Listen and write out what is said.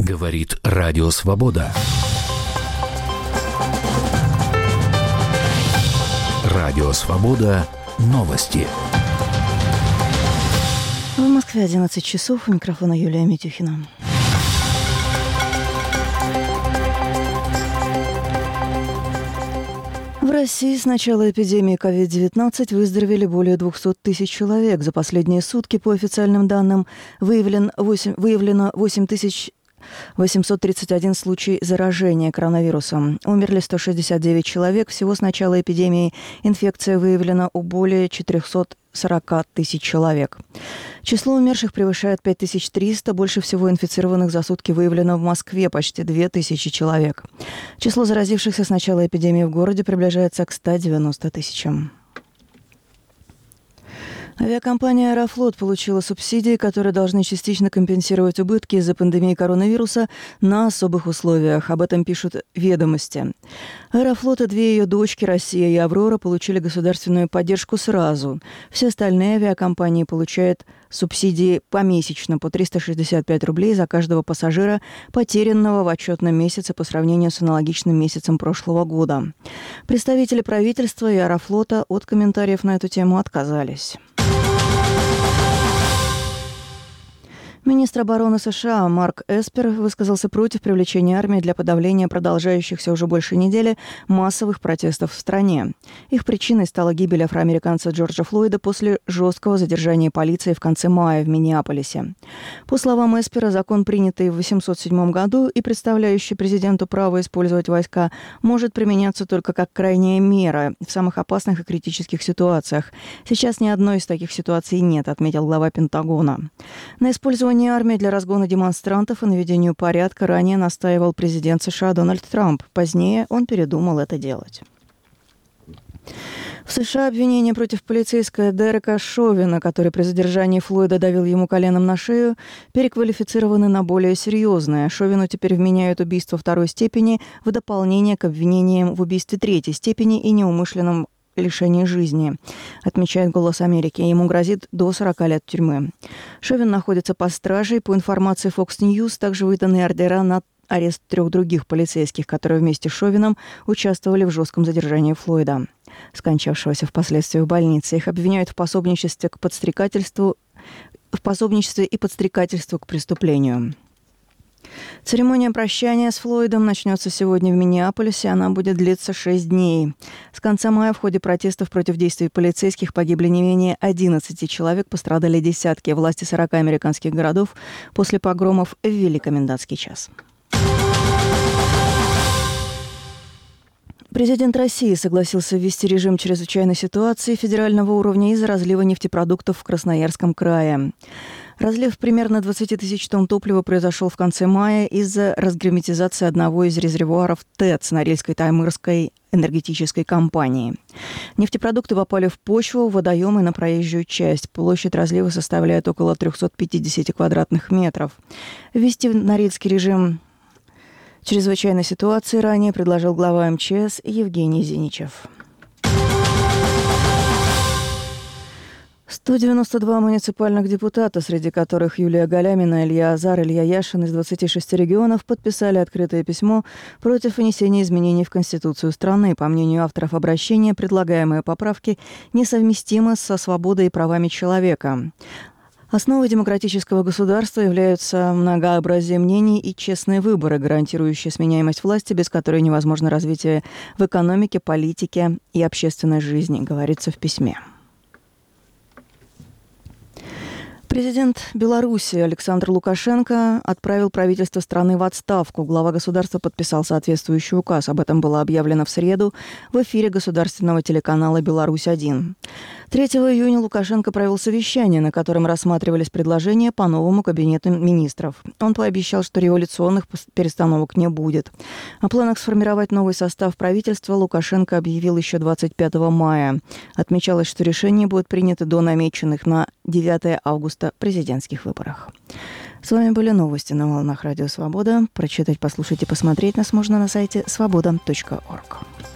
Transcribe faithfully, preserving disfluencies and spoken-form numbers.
Говорит Радио Свобода. Радио Свобода. Новости. В Москве одиннадцать часов. У микрофона Юлия Митюхина. В России с начала эпидемии ковид девятнадцать выздоровели более двести тысяч человек. За последние сутки, по официальным данным, выявлен восемь, выявлено восемь тысяч восемьсот тридцать один случай заражения коронавирусом. Умерли сто шестьдесят девять человек. Всего с начала эпидемии инфекция выявлена у более четыреста сорок тысяч человек. Число умерших превышает пять тысяч триста. Больше всего инфицированных за сутки выявлено в Москве – почти две тысячи человек. Число заразившихся с начала эпидемии в городе приближается к ста девяноста тысячам. Авиакомпания «Аэрофлот» получила субсидии, которые должны частично компенсировать убытки из-за пандемии коронавируса на особых условиях. Об этом пишут «Ведомости». «Аэрофлот» и две ее дочки «Россия» и «Аврора» получили государственную поддержку сразу. Все остальные авиакомпании получают субсидии помесячно по триста шестьдесят пять рублей за каждого пассажира, потерянного в отчетном месяце по сравнению с аналогичным месяцем прошлого года. Представители правительства и «Аэрофлота» от комментариев на эту тему отказались. Министр обороны США Марк Эспер высказался против привлечения армии для подавления продолжающихся уже больше недели массовых протестов в стране. Их причиной стала гибель афроамериканца Джорджа Флойда после жесткого задержания полиции в конце мая в Миннеаполисе. По словам Эспера, закон, принятый в восемьсот седьмом году и представляющий президенту право использовать войска, может применяться только как крайняя мера в самых опасных и критических ситуациях. Сейчас ни одной из таких ситуаций нет, отметил глава Пентагона. На использование армии для разгона демонстрантов и наведению порядка ранее настаивал президент США Дональд Трамп. Позднее он передумал это делать. В США обвинения против полицейского Дерека Шовина, который при задержании Флойда давил ему коленом на шею, переквалифицированы на более серьезное. Шовину теперь вменяют убийство второй степени в дополнение к обвинениям в убийстве третьей степени и неумышленном лишении жизни, отмечает «Голос Америки». Ему грозит до сорока лет тюрьмы. Шовин находится под стражей. По информации Fox News, также выданы ордера на арест трех других полицейских, которые вместе с Шовином участвовали в жестком задержании Флойда, скончавшегося впоследствии в больнице. Их обвиняют в пособничестве к подстрекательству, в пособничестве и подстрекательству к преступлению. Церемония прощания с Флойдом начнется сегодня в Миннеаполисе. Она будет длиться шесть дней. С конца мая в ходе протестов против действий полицейских погибли не менее одиннадцати человек, пострадали десятки. Власти сорока американских городов после погромов ввели комендантский час. Президент России согласился ввести режим чрезвычайной ситуации федерального уровня из-за разлива нефтепродуктов в Красноярском крае. Разлив примерно двадцать тысяч тонн топлива произошел в конце мая из-за разгерметизации одного из резервуаров ТЭЦ Норильской Таймырской энергетической компании. Нефтепродукты попали в почву, в водоемы и на проезжую часть. Площадь разлива составляет около триста пятьдесят квадратных метров. Ввести норильский режим чрезвычайной ситуации ранее предложил глава эм че эс Евгений Зиничев. сто девяносто два муниципальных депутата, среди которых Юлия Галямина, Илья Азар, Илья Яшин из двадцати шести регионов, подписали открытое письмо против внесения изменений в Конституцию страны. По мнению авторов обращения, предлагаемые поправки несовместимы со свободой и правами человека. Основой демократического государства являются многообразие мнений и честные выборы, гарантирующие сменяемость власти, без которой невозможно развитие в экономике, политике и общественной жизни, говорится в письме. Президент Беларуси Александр Лукашенко отправил правительство страны в отставку. Глава государства подписал соответствующий указ. Об этом было объявлено в среду в эфире государственного телеканала «Беларусь-один». третьего июня Лукашенко провел совещание, на котором рассматривались предложения по новому кабинету министров. Он пообещал, что революционных перестановок не будет. О планах сформировать новый состав правительства Лукашенко объявил еще двадцать пятого мая. Отмечалось, что решение будет принято до намеченных на девятого августа президентских выборах. С вами были новости на волнах Радио Свобода. Прочитать, послушать и посмотреть нас можно на сайте свобода точка орг.